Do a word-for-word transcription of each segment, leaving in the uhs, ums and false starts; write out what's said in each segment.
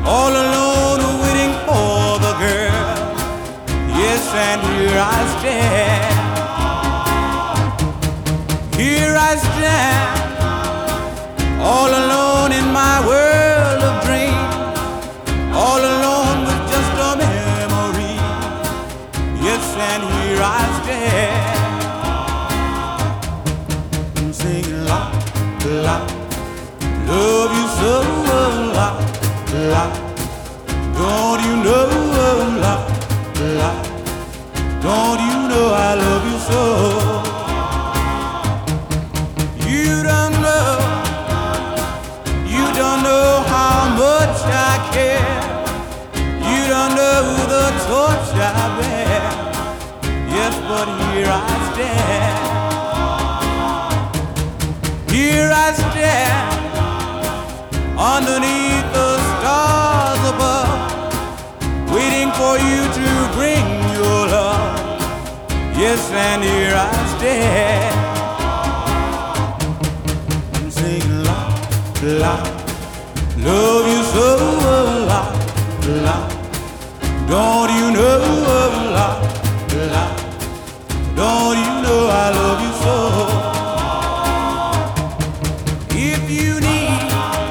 all alone waiting for the girl. Yes, and here I stand. Here I stand, all alone in my world of dreams, all alone with just a memory. Yes, and here I stand, singing la, la, love you so, la, la, don't you know, la, la, don't you know I love you so. You don't know, you don't know how much I care. You don't know the torch I bear. Yes, but here I stand. Here I stand, underneath the stars above, waiting for you to bring your love. Yes, and here I stand, la, love you so, la, la, don't you know, la, la, don't you know I love you so. If you need,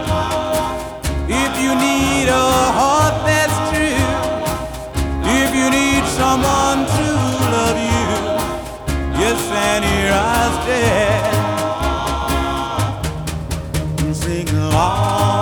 if you need a heart that's true, if you need someone to love you, yes, and here I stand, sing along.